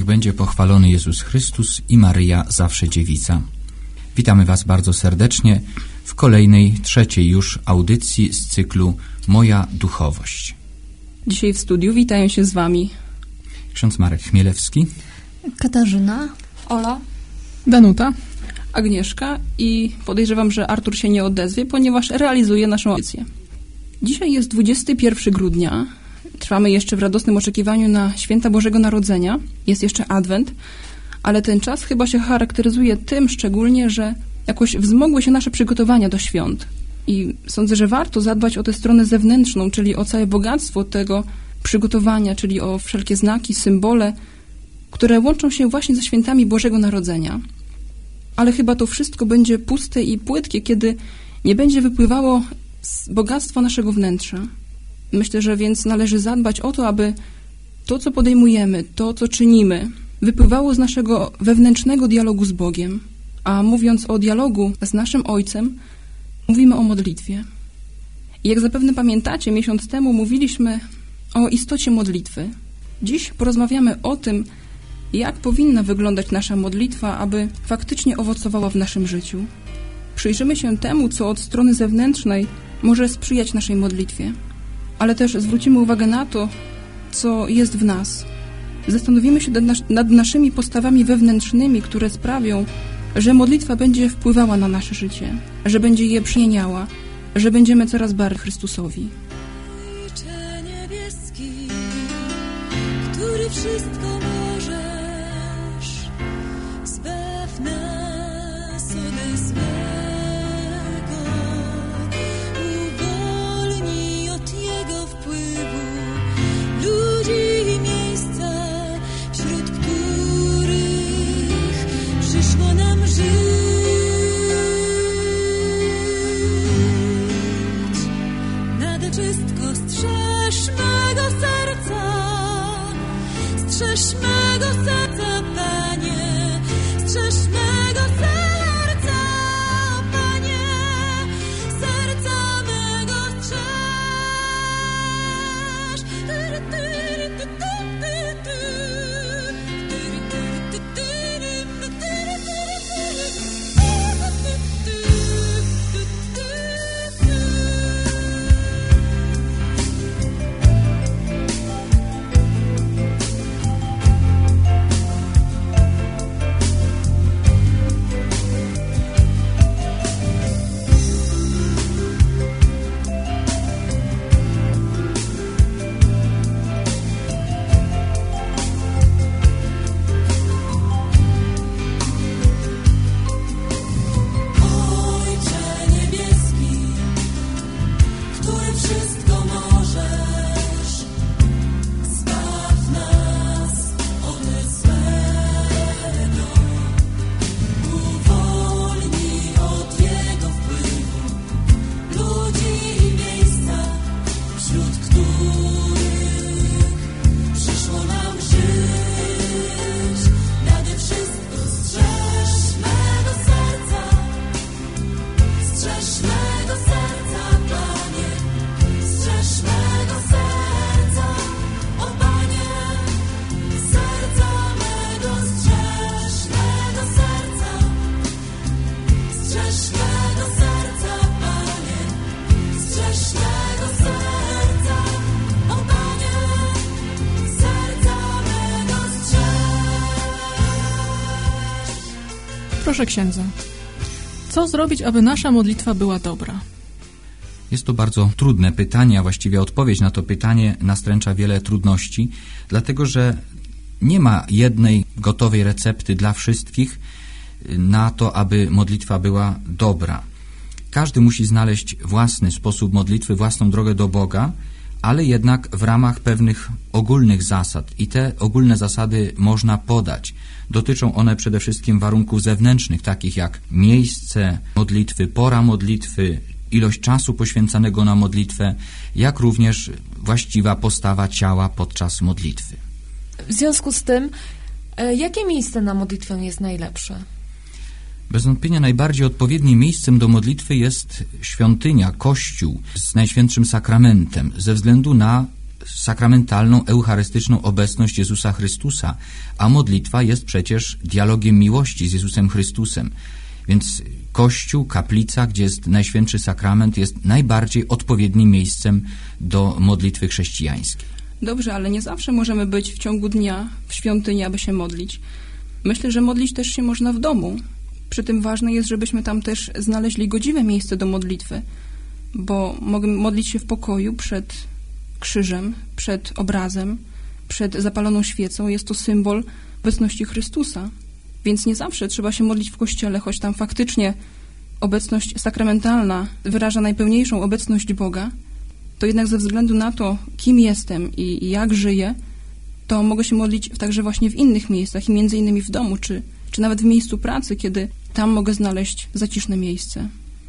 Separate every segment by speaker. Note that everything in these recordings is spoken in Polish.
Speaker 1: Niech będzie pochwalony Jezus Chrystus i Maryja zawsze dziewica. Witamy Was bardzo serdecznie w kolejnej, trzeciej już audycji z cyklu Moja duchowość.
Speaker 2: Dzisiaj w studiu witają się z Wami
Speaker 1: Ksiądz Marek Chmielewski,
Speaker 3: Katarzyna,
Speaker 4: Ola,
Speaker 5: Danuta,
Speaker 2: Agnieszka i podejrzewam, że Artur się nie odezwie, ponieważ realizuje naszą audycję. Dzisiaj jest 21 grudnia. Trwamy jeszcze w radosnym oczekiwaniu na święta Bożego Narodzenia. Jest jeszcze Adwent, ale ten czas chyba się charakteryzuje tym szczególnie, że jakoś wzmogły się nasze przygotowania do świąt. I sądzę, że warto zadbać o tę stronę zewnętrzną, czyli o całe bogactwo tego przygotowania, czyli o wszelkie znaki, symbole, które łączą się właśnie ze świętami Bożego Narodzenia. Ale chyba to wszystko będzie puste i płytkie, kiedy nie będzie wypływało z bogactwa naszego wnętrza. Myślę, że więc należy zadbać o to, aby to, co podejmujemy, to, co czynimy, wypływało z naszego wewnętrznego dialogu z Bogiem. A mówiąc o dialogu z naszym Ojcem, mówimy o modlitwie. I jak zapewne pamiętacie, miesiąc temu mówiliśmy o istocie modlitwy. Dziś porozmawiamy o tym, jak powinna wyglądać nasza modlitwa, aby faktycznie owocowała w naszym życiu. Przyjrzymy się temu, co od strony zewnętrznej może sprzyjać naszej modlitwie, ale też zwrócimy uwagę na to, co jest w nas. Zastanowimy się nad naszymi postawami wewnętrznymi, które sprawią, że modlitwa będzie wpływała na nasze życie, że będzie je przemieniała, że będziemy coraz bardziej Chrystusowi.
Speaker 6: Ojcze niebieski, który wszystko możesz, zbaw nas ode złego, uwolnij od jego wpływu ludzi i miejsca, wśród których przyszło nam żyć. Nade wszystko strzeż mego serca, strzeż mego serca, Panie, strzeż mego serca, Panie, serca mego strzeż.
Speaker 5: Proszę księdza, co zrobić, aby nasza modlitwa była dobra?
Speaker 1: Jest to bardzo trudne pytanie, a właściwie odpowiedź na to pytanie nastręcza wiele trudności, dlatego że nie ma jednej gotowej recepty dla wszystkich na to, aby modlitwa była dobra. Każdy musi znaleźć własny sposób modlitwy, własną drogę do Boga, ale jednak w ramach pewnych ogólnych zasad. I te ogólne zasady można podać. Dotyczą one przede wszystkim warunków zewnętrznych, takich jak miejsce modlitwy, pora modlitwy, ilość czasu poświęcanego na modlitwę, jak również właściwa postawa ciała podczas modlitwy.
Speaker 4: W związku z tym, jakie miejsce na modlitwę jest najlepsze?
Speaker 1: Bez wątpienia najbardziej odpowiednim miejscem do modlitwy jest świątynia, kościół z Najświętszym Sakramentem, ze względu na sakramentalną, eucharystyczną obecność Jezusa Chrystusa, a modlitwa jest przecież dialogiem miłości z Jezusem Chrystusem. Więc Kościół, kaplica, gdzie jest Najświętszy Sakrament, jest najbardziej odpowiednim miejscem do modlitwy chrześcijańskiej.
Speaker 2: Dobrze, ale nie zawsze możemy być w ciągu dnia w świątyni, aby się modlić. Myślę, że modlić też się można w domu. Przy tym ważne jest, żebyśmy tam też znaleźli godziwe miejsce do modlitwy, bo mogę modlić się w pokoju przed krzyżem, przed obrazem, przed zapaloną świecą. Jest to symbol obecności Chrystusa. Więc nie zawsze trzeba się modlić w kościele, choć tam faktycznie obecność sakramentalna wyraża najpełniejszą obecność Boga, to jednak ze względu na to, kim jestem i jak żyję, to mogę się modlić także właśnie w innych miejscach i między innymi w domu, czy nawet w miejscu pracy, kiedy tam mogę znaleźć zaciszne miejsce.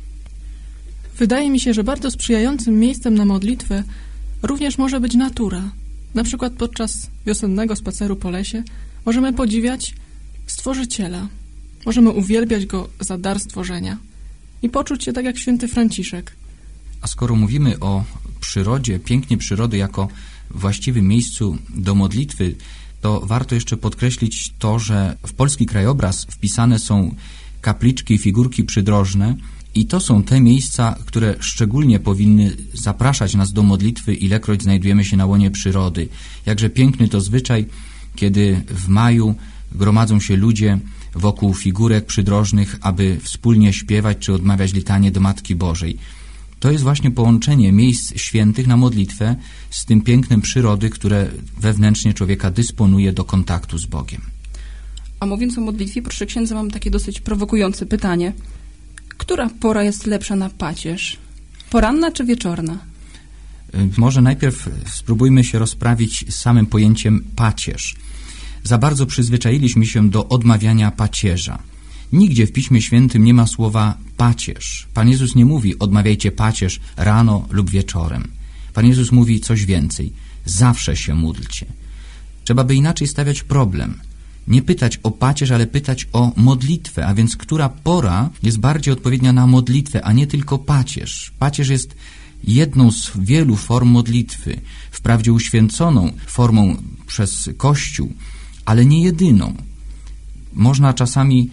Speaker 5: Wydaje mi się, że bardzo sprzyjającym miejscem na modlitwę również może być natura. Na przykład podczas wiosennego spaceru po lesie możemy podziwiać Stworzyciela. Możemy uwielbiać Go za dar stworzenia i poczuć się tak jak święty Franciszek.
Speaker 1: A skoro mówimy o przyrodzie, pięknie przyrody jako właściwym miejscu do modlitwy, to warto jeszcze podkreślić to, że w polski krajobraz wpisane są kapliczki i figurki przydrożne i to są te miejsca, które szczególnie powinny zapraszać nas do modlitwy, ilekroć znajdujemy się na łonie przyrody. Jakże piękny to zwyczaj, kiedy w maju gromadzą się ludzie wokół figurek przydrożnych, aby wspólnie śpiewać czy odmawiać litanię do Matki Bożej. To jest właśnie połączenie miejsc świętych na modlitwę z tym pięknem przyrody, które wewnętrznie człowieka dysponuje do kontaktu z Bogiem.
Speaker 2: A mówiąc o modlitwie, proszę księdza, mam takie dosyć prowokujące pytanie. Która pora jest lepsza na pacierz? Poranna czy wieczorna?
Speaker 1: Może najpierw spróbujmy się rozprawić z samym pojęciem pacierz. Za bardzo przyzwyczailiśmy się do odmawiania pacierza. Nigdzie w Piśmie Świętym nie ma słowa pacierz. Pan Jezus nie mówi odmawiajcie pacierz rano lub wieczorem. Pan Jezus mówi coś więcej. Zawsze się módlcie. Trzeba by inaczej stawiać problem. Nie pytać o pacierz, ale pytać o modlitwę, a więc która pora jest bardziej odpowiednia na modlitwę, a nie tylko pacierz. Pacierz jest jedną z wielu form modlitwy, wprawdzie uświęconą formą przez Kościół, ale nie jedyną. Można czasami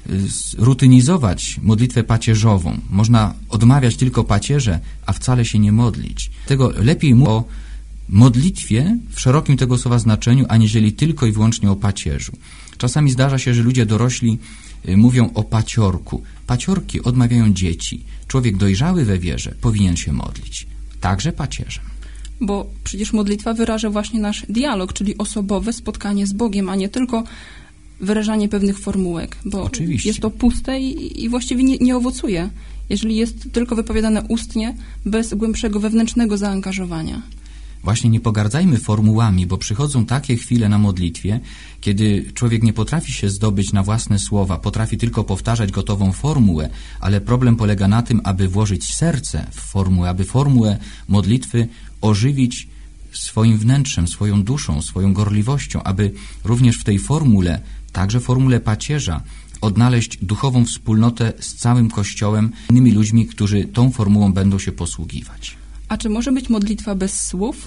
Speaker 1: rutynizować modlitwę pacierzową. Można odmawiać tylko pacierze, a wcale się nie modlić. Dlatego lepiej mówić o modlitwie w szerokim tego słowa znaczeniu, aniżeli tylko i wyłącznie o pacierzu. Czasami zdarza się, że ludzie dorośli mówią o paciorku. Paciorki odmawiają dzieci. Człowiek dojrzały we wierze powinien się modlić. Także pacierzem.
Speaker 2: Bo przecież modlitwa wyraża właśnie nasz dialog, czyli osobowe spotkanie z Bogiem, a nie tylko wyrażanie pewnych formułek, bo
Speaker 1: Oczywiście.
Speaker 2: Jest to puste i właściwie nie owocuje, jeżeli jest tylko wypowiadane ustnie, bez głębszego wewnętrznego zaangażowania.
Speaker 1: Właśnie nie pogardzajmy formułami, bo przychodzą takie chwile na modlitwie, kiedy człowiek nie potrafi się zdobyć na własne słowa, potrafi tylko powtarzać gotową formułę, ale problem polega na tym, aby włożyć serce w formułę, aby formułę modlitwy ożywić swoim wnętrzem, swoją duszą, swoją gorliwością, aby również w tej formule, także formule pacierza, odnaleźć duchową wspólnotę z całym Kościołem, innymi ludźmi, którzy tą formułą będą się posługiwać.
Speaker 2: A czy może być modlitwa bez słów?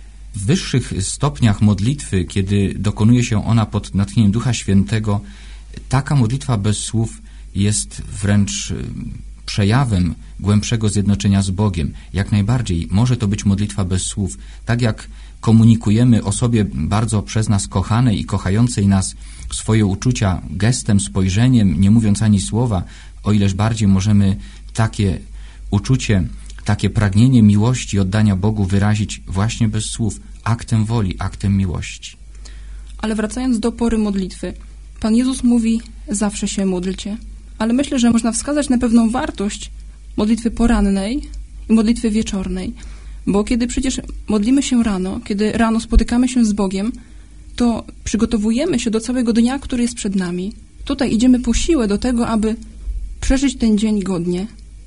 Speaker 1: W wyższych stopniach modlitwy, kiedy dokonuje się ona pod natchnieniem Ducha Świętego, taka modlitwa bez słów jest wręcz przejawem głębszego zjednoczenia z Bogiem. Jak najbardziej może to być modlitwa bez słów. Tak jak komunikujemy osobie bardzo przez nas kochanej i kochającej nas swoje uczucia gestem, spojrzeniem, nie mówiąc ani słowa, o ileż bardziej możemy takie uczucie, takie pragnienie miłości, oddania Bogu wyrazić właśnie bez słów, aktem woli, aktem miłości.
Speaker 2: Ale wracając do pory modlitwy, Pan Jezus mówi, zawsze się módlcie. Ale myślę, że można wskazać na pewną wartość modlitwy porannej i modlitwy wieczornej. Bo kiedy przecież modlimy się rano, kiedy rano spotykamy się z Bogiem, to przygotowujemy się do całego dnia, który jest przed nami. Tutaj idziemy po siłę do tego, aby przeżyć ten dzień godnie.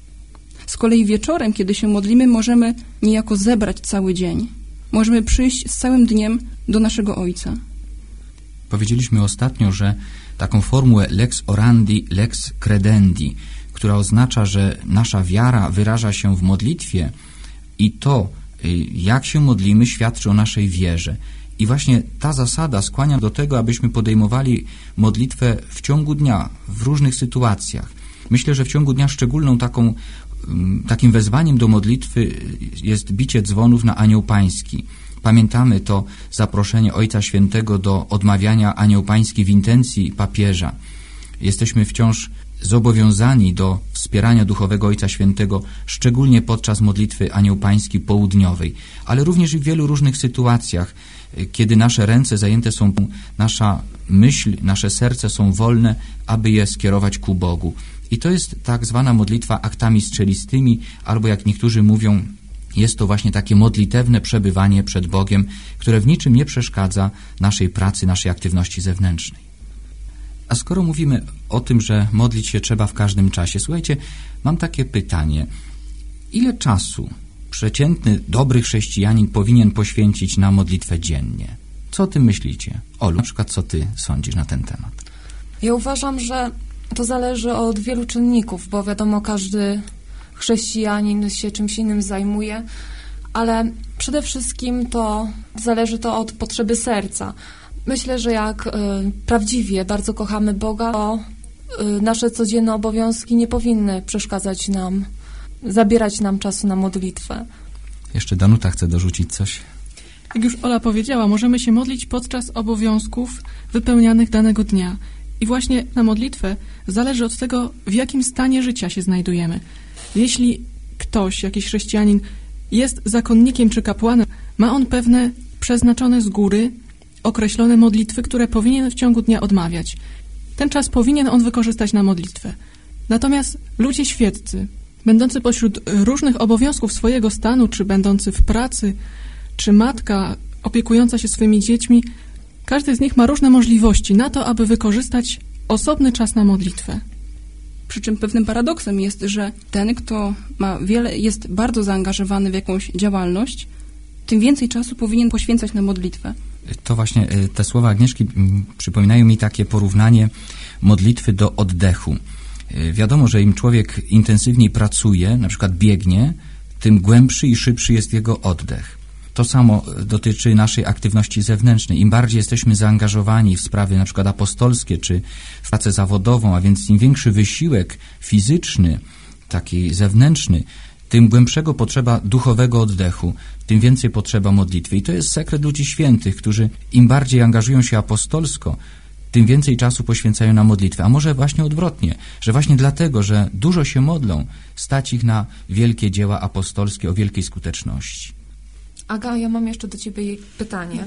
Speaker 2: Z kolei wieczorem, kiedy się modlimy, możemy niejako zebrać cały dzień. Możemy przyjść z całym dniem do naszego Ojca.
Speaker 1: Powiedzieliśmy ostatnio, że taką formułę lex orandi, lex credendi, która oznacza, że nasza wiara wyraża się w modlitwie i to Jak się modlimy, świadczy o naszej wierze. I właśnie ta zasada skłania do tego, abyśmy podejmowali modlitwę w ciągu dnia, w różnych sytuacjach. Myślę, że w ciągu dnia takim wezwaniem do modlitwy jest bicie dzwonów na Anioł Pański. Pamiętamy to zaproszenie Ojca Świętego do odmawiania Anioł Pański w intencji papieża. Jesteśmy wciąż zobowiązani do wspierania duchowego Ojca Świętego, szczególnie podczas modlitwy Anioł Pański południowej, ale również i w wielu różnych sytuacjach, kiedy nasze ręce zajęte są, nasza myśl, nasze serce są wolne, aby je skierować ku Bogu. I to jest tak zwana modlitwa aktami strzelistymi, albo jak niektórzy mówią, jest to właśnie takie modlitewne przebywanie przed Bogiem, które w niczym nie przeszkadza naszej pracy, naszej aktywności zewnętrznej. A skoro mówimy o tym, że modlić się trzeba w każdym czasie, słuchajcie, mam takie pytanie. Ile czasu przeciętny, dobry chrześcijanin powinien poświęcić na modlitwę dziennie? Co o tym myślicie? Olu, na przykład co ty sądzisz na ten temat?
Speaker 4: Ja uważam, że to zależy od wielu czynników, bo wiadomo, każdy chrześcijanin się czymś innym zajmuje, ale przede wszystkim to zależy to od potrzeby serca. Myślę, że jak prawdziwie bardzo kochamy Boga, to nasze codzienne obowiązki nie powinny przeszkadzać nam, zabierać nam czasu na modlitwę.
Speaker 1: Jeszcze Danuta chce dorzucić coś.
Speaker 5: Jak już Ola powiedziała, możemy się modlić podczas obowiązków wypełnianych danego dnia. I właśnie na modlitwę zależy od tego, w jakim stanie życia się znajdujemy. Jeśli ktoś, jakiś chrześcijanin jest zakonnikiem czy kapłanem, ma on pewne przeznaczone z góry określone modlitwy, które powinien w ciągu dnia odmawiać. Ten czas powinien on wykorzystać na modlitwę. Natomiast ludzie świeccy, będący pośród różnych obowiązków swojego stanu, czy będący w pracy, czy matka opiekująca się swoimi dziećmi, każdy z nich ma różne możliwości na to, aby wykorzystać osobny czas na modlitwę.
Speaker 2: Przy czym pewnym paradoksem jest, że ten, kto jest bardzo zaangażowany w jakąś działalność, tym więcej czasu powinien poświęcać na modlitwę.
Speaker 1: To właśnie te słowa Agnieszki przypominają mi takie porównanie modlitwy do oddechu. Wiadomo, że im człowiek intensywniej pracuje, na przykład biegnie, tym głębszy i szybszy jest jego oddech. To samo dotyczy naszej aktywności zewnętrznej. Im bardziej jesteśmy zaangażowani w sprawy na przykład apostolskie czy w pracę zawodową, a więc im większy wysiłek fizyczny, taki zewnętrzny, tym głębszego potrzeba duchowego oddechu, tym więcej potrzeba modlitwy. I to jest sekret ludzi świętych, którzy im bardziej angażują się apostolsko, tym więcej czasu poświęcają na modlitwę. A może właśnie odwrotnie, że właśnie dlatego, że dużo się modlą, stać ich na wielkie dzieła apostolskie o wielkiej skuteczności.
Speaker 4: Aga, ja mam jeszcze do ciebie pytanie.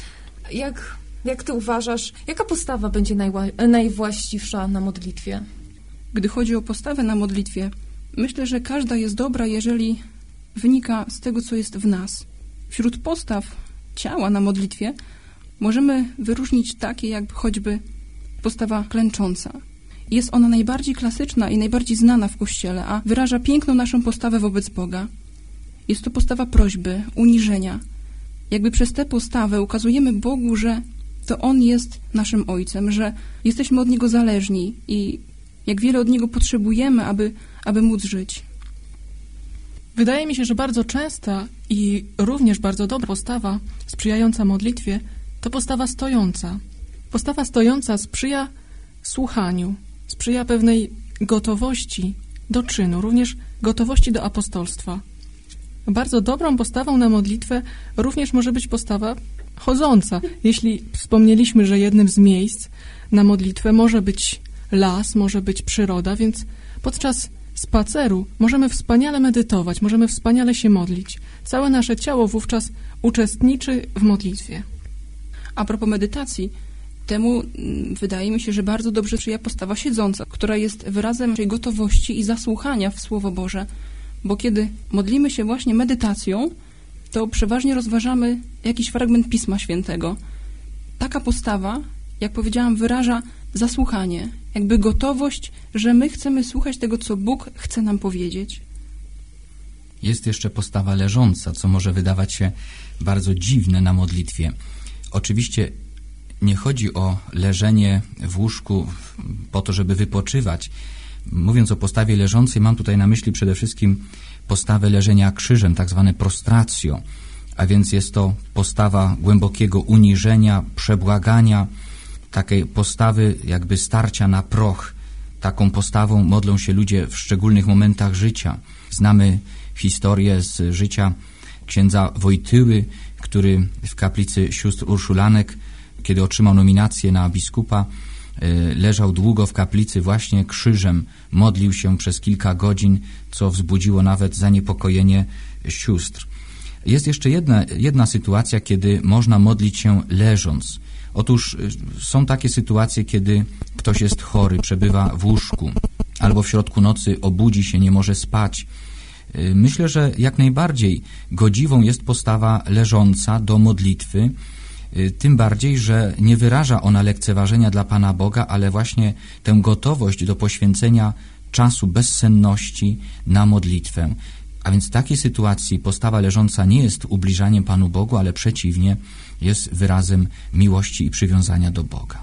Speaker 4: Jak ty uważasz, jaka postawa będzie najwłaściwsza na modlitwie?
Speaker 2: Gdy chodzi o postawę na modlitwie, myślę, że każda jest dobra, jeżeli wynika z tego, co jest w nas. Wśród postaw ciała na modlitwie możemy wyróżnić takie, jak choćby postawa klęcząca. Jest ona najbardziej klasyczna i najbardziej znana w Kościele, a wyraża piękną naszą postawę wobec Boga. Jest to postawa prośby, uniżenia. Jakby przez tę postawę ukazujemy Bogu, że to On jest naszym Ojcem, że jesteśmy od Niego zależni i jak wiele od Niego potrzebujemy, aby móc żyć.
Speaker 5: Wydaje mi się, że bardzo częsta i również bardzo dobra postawa sprzyjająca modlitwie to postawa stojąca. Postawa stojąca sprzyja słuchaniu, sprzyja pewnej gotowości do czynu, również gotowości do apostolstwa. Bardzo dobrą postawą na modlitwę również może być postawa chodząca. Jeśli wspomnieliśmy, że jednym z miejsc na modlitwę może być las, może być przyroda, więc podczas spaceru możemy wspaniale medytować, możemy wspaniale się modlić. Całe nasze ciało wówczas uczestniczy w modlitwie.
Speaker 2: A propos medytacji, temu wydaje mi się, że bardzo dobrze sprzyja postawa siedząca, która jest wyrazem naszej gotowości i zasłuchania w Słowo Boże. Bo kiedy modlimy się właśnie medytacją, to przeważnie rozważamy jakiś fragment Pisma Świętego. Taka postawa, jak powiedziałam, wyraża zasłuchanie, jakby gotowość, że my chcemy słuchać tego, co Bóg chce nam powiedzieć.
Speaker 1: Jest jeszcze postawa leżąca, co może wydawać się bardzo dziwne na modlitwie. Oczywiście nie chodzi o leżenie w łóżku po to, żeby wypoczywać. Mówiąc o postawie leżącej, mam tutaj na myśli przede wszystkim postawę leżenia krzyżem, tak zwane prostratio, a więc jest to postawa głębokiego uniżenia, przebłagania, takiej postawy jakby starcia na proch. Taką postawą modlą się ludzie w szczególnych momentach życia. Znamy historię z życia księdza Wojtyły, który w kaplicy sióstr Urszulanek, kiedy otrzymał nominację na biskupa, leżał długo w kaplicy właśnie krzyżem, modlił się przez kilka godzin, co wzbudziło nawet zaniepokojenie sióstr. Jest jeszcze jedna sytuacja, kiedy można modlić się leżąc. Otóż są takie sytuacje, kiedy ktoś jest chory, przebywa w łóżku albo w środku nocy obudzi się, nie może spać. Myślę, że jak najbardziej godziwą jest postawa leżąca do modlitwy, tym bardziej, że nie wyraża ona lekceważenia dla Pana Boga, ale właśnie tę gotowość do poświęcenia czasu bezsenności na modlitwę. A więc w takiej sytuacji postawa leżąca nie jest ubliżaniem Panu Bogu, ale przeciwnie, jest wyrazem miłości i przywiązania do Boga.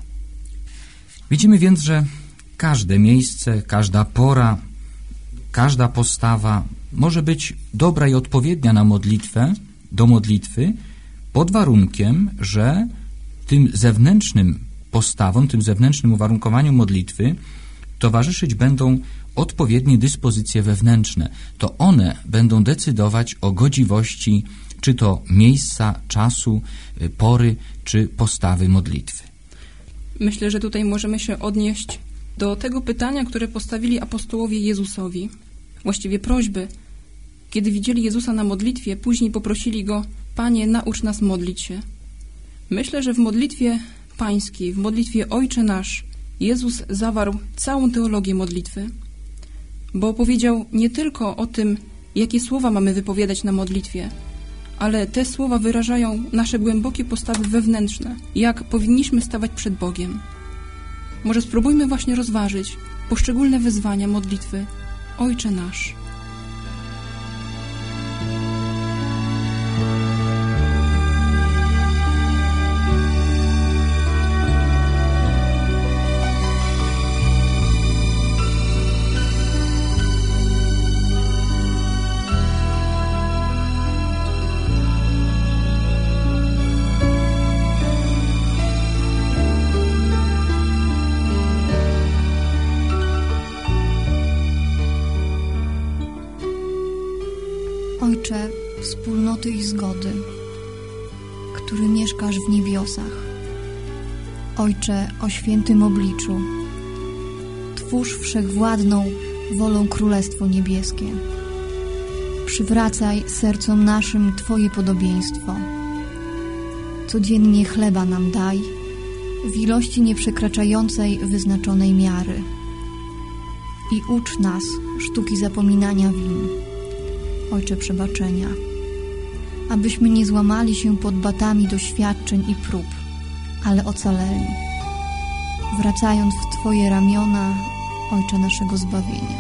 Speaker 1: Widzimy więc, że każde miejsce, każda pora, każda postawa może być dobra i odpowiednia na modlitwę, do modlitwy, pod warunkiem, że tym zewnętrznym postawom, tym zewnętrznym uwarunkowaniu modlitwy towarzyszyć będą odpowiednie dyspozycje wewnętrzne. To one będą decydować o godziwości czy to miejsca, czasu, pory, czy postawy modlitwy.
Speaker 2: Myślę, że tutaj możemy się odnieść do tego pytania, które postawili apostołowie Jezusowi. Właściwie prośby. Kiedy widzieli Jezusa na modlitwie, później poprosili Go: Panie, naucz nas modlić się. Myślę, że w modlitwie pańskiej, w modlitwie Ojcze Nasz, Jezus zawarł całą teologię modlitwy, bo powiedział nie tylko o tym, jakie słowa mamy wypowiadać na modlitwie, ale te słowa wyrażają nasze głębokie postawy wewnętrzne, jak powinniśmy stawać przed Bogiem. Może spróbujmy właśnie rozważyć poszczególne wyzwania modlitwy Ojcze Nasz.
Speaker 3: Ojcze wspólnoty i zgody, który mieszkasz w niebiosach, Ojcze o świętym obliczu, twórz wszechwładną wolą Królestwo Niebieskie. Przywracaj sercom naszym Twoje podobieństwo. Codziennie chleba nam daj, w ilości nieprzekraczającej wyznaczonej miary. I ucz nas sztuki zapominania win, Ojcze przebaczenia, abyśmy nie złamali się pod batami doświadczeń i prób, ale ocaleli, wracając w Twoje ramiona, Ojcze naszego zbawienia.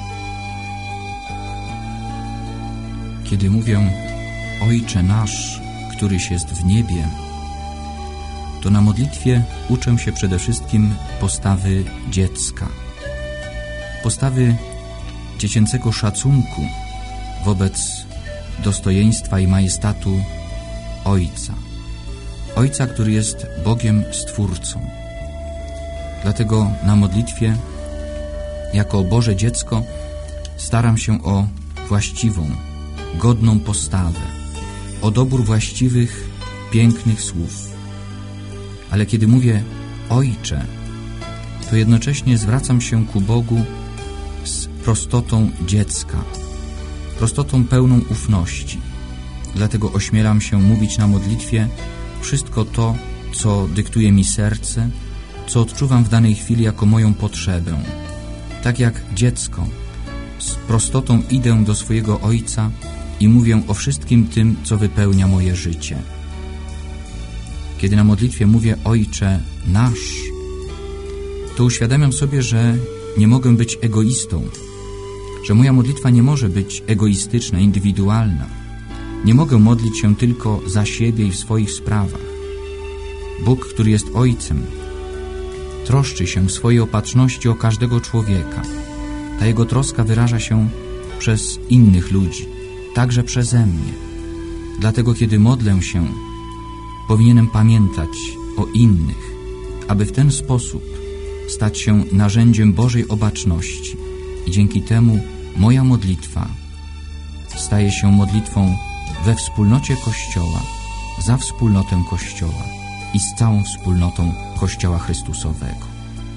Speaker 1: Kiedy mówię Ojcze nasz, któryś jest w niebie, to na modlitwie uczę się przede wszystkim postawy dziecka, postawy dziecięcego szacunku wobec dostojeństwa i majestatu Ojca. Ojca, który jest Bogiem Stwórcą. Dlatego na modlitwie, jako Boże dziecko, staram się o właściwą, godną postawę, o dobór właściwych, pięknych słów. Ale kiedy mówię Ojcze, to jednocześnie zwracam się ku Bogu z prostotą dziecka, prostotą pełną ufności. Dlatego ośmielam się mówić na modlitwie wszystko to, co dyktuje mi serce, co odczuwam w danej chwili jako moją potrzebę. Tak jak dziecko, z prostotą idę do swojego Ojca i mówię o wszystkim tym, co wypełnia moje życie. Kiedy na modlitwie mówię Ojcze nasz, to uświadamiam sobie, że nie mogę być egoistą, że moja modlitwa nie może być egoistyczna, indywidualna. Nie mogę modlić się tylko za siebie i w swoich sprawach. Bóg, który jest Ojcem, troszczy się w swojej opatrzności o każdego człowieka. Ta Jego troska wyraża się przez innych ludzi. także przeze mnie. Dlatego, kiedy modlę się, powinienem pamiętać o innych, aby w ten sposób stać się narzędziem Bożej obaczności i dzięki temu moja modlitwa staje się modlitwą we wspólnocie Kościoła, za wspólnotę Kościoła i z całą wspólnotą Kościoła Chrystusowego.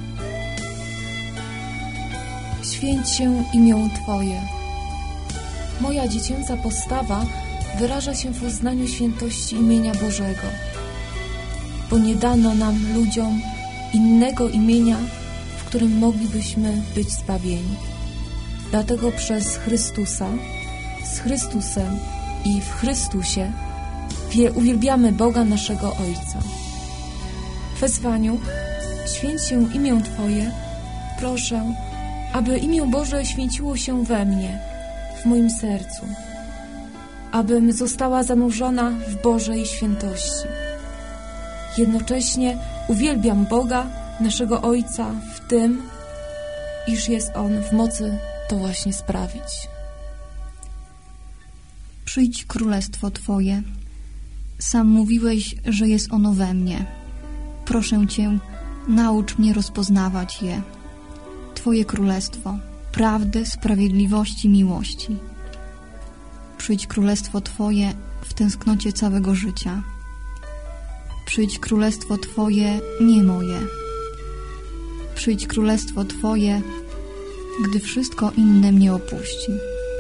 Speaker 4: Święć się imię Twoje. Moja dziecięca postawa wyraża się w uznaniu świętości imienia Bożego, bo nie dano nam, ludziom, innego imienia, w którym moglibyśmy być zbawieni. Dlatego przez Chrystusa, z Chrystusem i w Chrystusie uwielbiamy Boga naszego Ojca. W wezwaniu święć się imię Twoje, proszę, aby imię Boże święciło się we mnie, w moim sercu, abym została zanurzona w Bożej świętości. Jednocześnie uwielbiam Boga, naszego Ojca, w tym, iż jest On w mocy to właśnie sprawić.
Speaker 3: Przyjdź królestwo Twoje. Sam mówiłeś, że jest ono we mnie. Proszę Cię, naucz mnie rozpoznawać je. Twoje królestwo, prawdy, sprawiedliwości, miłości. Przyjdź królestwo Twoje w tęsknocie całego życia. Przyjdź królestwo Twoje, nie moje. Przyjdź królestwo Twoje, gdy wszystko inne mnie opuści.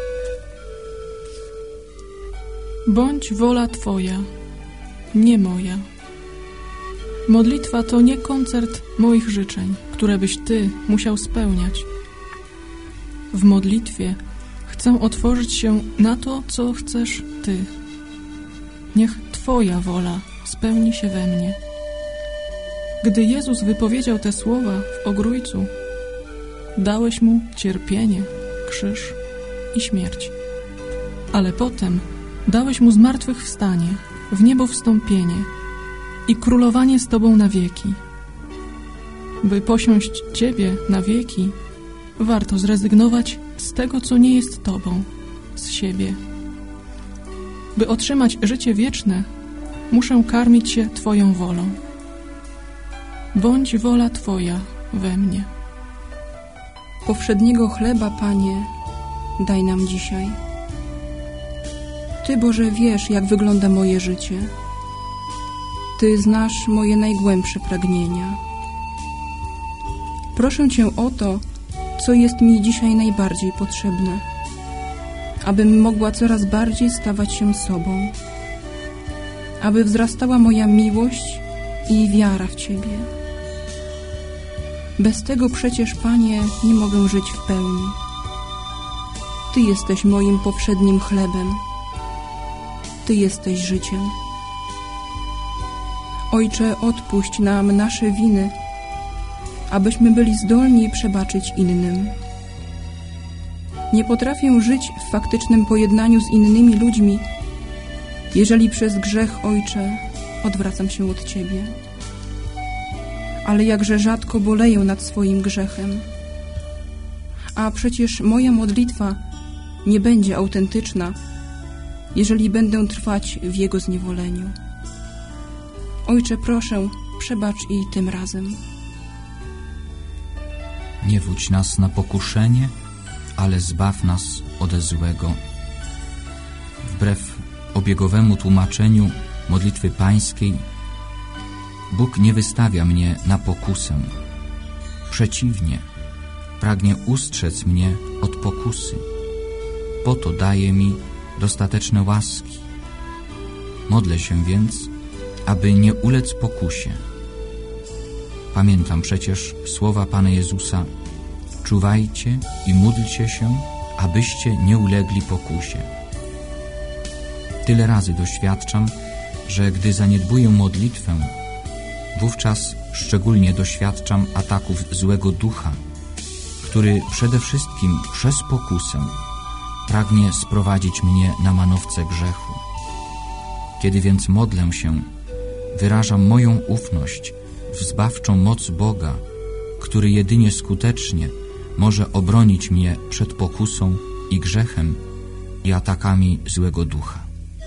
Speaker 5: Bądź wola Twoja, nie moja. Modlitwa to nie koncert moich życzeń, które byś Ty musiał spełniać. W modlitwie chcę otworzyć się na to, co chcesz Ty. Niech Twoja wola spełni się we mnie. Gdy Jezus wypowiedział te słowa w Ogrójcu, dałeś Mu cierpienie, krzyż i śmierć. Ale potem dałeś Mu zmartwychwstanie, w niebo wstąpienie i królowanie z Tobą na wieki. By posiąść Ciebie na wieki, warto zrezygnować z tego, co nie jest Tobą, z siebie. By otrzymać życie wieczne, muszę karmić się Twoją wolą. Bądź wola Twoja we mnie.
Speaker 2: Powszedniego chleba, Panie, daj nam dzisiaj. Ty, Boże, wiesz, jak wygląda moje życie. Ty znasz moje najgłębsze pragnienia. Proszę Cię o to, co jest mi dzisiaj najbardziej potrzebne, abym mogła coraz bardziej stawać się sobą, aby wzrastała moja miłość i wiara w Ciebie. Bez tego przecież, Panie, nie mogę żyć w pełni. Ty jesteś moim powszednim chlebem. Ty jesteś życiem. Ojcze, odpuść nam nasze winy, abyśmy byli zdolni przebaczyć innym. Nie potrafię żyć w faktycznym pojednaniu z innymi ludźmi, jeżeli przez grzech, Ojcze, odwracam się od Ciebie. Ale jakże rzadko boleję nad swoim grzechem. A przecież moja modlitwa nie będzie autentyczna, jeżeli będę trwać w Jego zniewoleniu. Ojcze, proszę, przebacz i tym razem.
Speaker 1: Nie wódź nas na pokuszenie, ale zbaw nas ode złego. Wbrew obiegowemu tłumaczeniu modlitwy pańskiej, Bóg nie wystawia mnie na pokusę. Przeciwnie, pragnie ustrzec mnie od pokusy. Po to daje mi dostateczne łaski. Modlę się więc, aby nie ulec pokusie. Pamiętam przecież słowa Pana Jezusa: czuwajcie i módlcie się, abyście nie ulegli pokusie. Tyle razy doświadczam, że gdy zaniedbuję modlitwę, wówczas szczególnie doświadczam ataków złego ducha, który przede wszystkim przez pokusę pragnie sprowadzić mnie na manowce grzechu. Kiedy więc modlę się, wyrażam moją ufność w zbawczą moc Boga, który jedynie skutecznie może obronić mnie przed pokusą i grzechem i atakami złego ducha.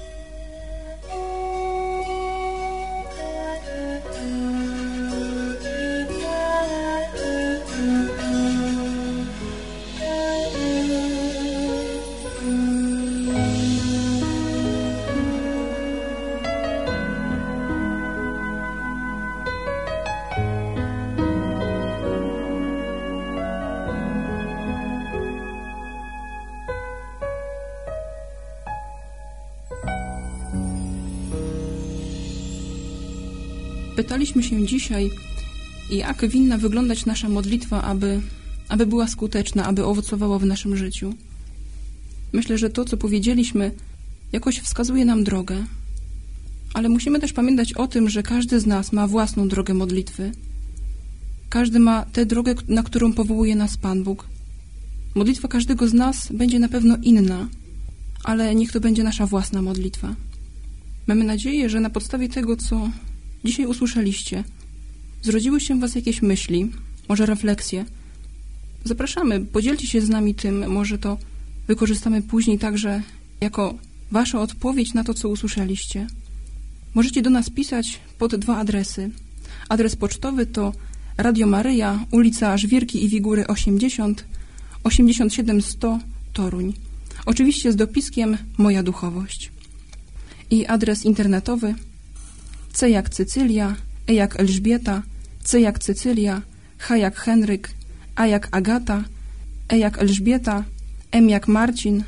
Speaker 2: Pytaliśmy się dzisiaj, jak winna wyglądać nasza modlitwa, aby była skuteczna, aby owocowała w naszym życiu. Myślę, że to, co powiedzieliśmy, jakoś wskazuje nam drogę. Ale musimy też pamiętać o tym, że każdy z nas ma własną drogę modlitwy. Każdy ma tę drogę, na którą powołuje nas Pan Bóg. Modlitwa każdego z nas będzie na pewno inna, ale niech to będzie nasza własna modlitwa. Mamy nadzieję, że na podstawie tego, co dzisiaj usłyszeliście, zrodziły się w was jakieś myśli, może refleksje. Zapraszamy, podzielcie się z nami tym, może to wykorzystamy później także jako wasza odpowiedź na to, co usłyszeliście. Możecie do nas pisać pod 2 adresy. Adres pocztowy to Radio Maryja, ulica Żwirki i Wigury 80, 87100 Toruń. Oczywiście z dopiskiem Moja Duchowość. I adres internetowy C jak Cycylia, E jak Elżbieta, C jak Cycylia, H jak Henryk, A jak Agata, E jak Elżbieta, M jak Marcin,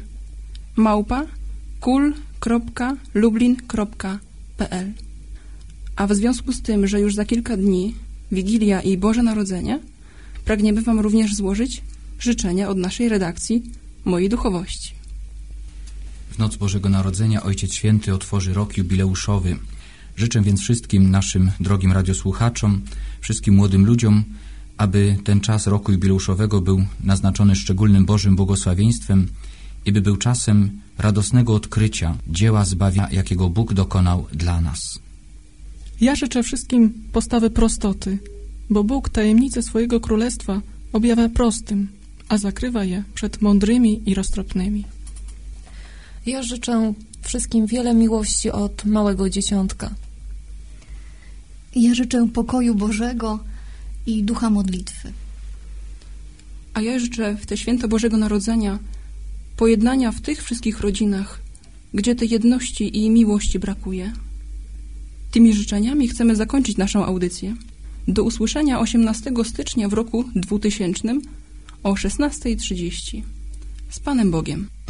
Speaker 2: @kul.lublin.pl. A w związku z tym, że już za kilka dni Wigilia i Boże Narodzenie, pragniemy wam również złożyć życzenia od naszej redakcji Mojej Duchowości.
Speaker 1: W noc Bożego Narodzenia Ojciec Święty otworzy rok jubileuszowy. Życzę więc wszystkim naszym drogim radiosłuchaczom, wszystkim młodym ludziom, aby ten czas roku jubileuszowego był naznaczony szczególnym Bożym błogosławieństwem i by był czasem radosnego odkrycia dzieła zbawienia, jakiego Bóg dokonał dla nas.
Speaker 5: Ja życzę wszystkim postawy prostoty, bo Bóg tajemnice swojego królestwa objawia prostym, a zakrywa je przed mądrymi i roztropnymi.
Speaker 4: Ja życzę wszystkim wiele miłości od małego dzieciątka.
Speaker 3: Ja życzę pokoju Bożego i ducha modlitwy.
Speaker 2: A ja życzę w te święta Bożego Narodzenia pojednania w tych wszystkich rodzinach, gdzie tej jedności i miłości brakuje. Tymi życzeniami chcemy zakończyć naszą audycję. Do usłyszenia 18 stycznia w roku 2000 o 16:30. Z Panem Bogiem.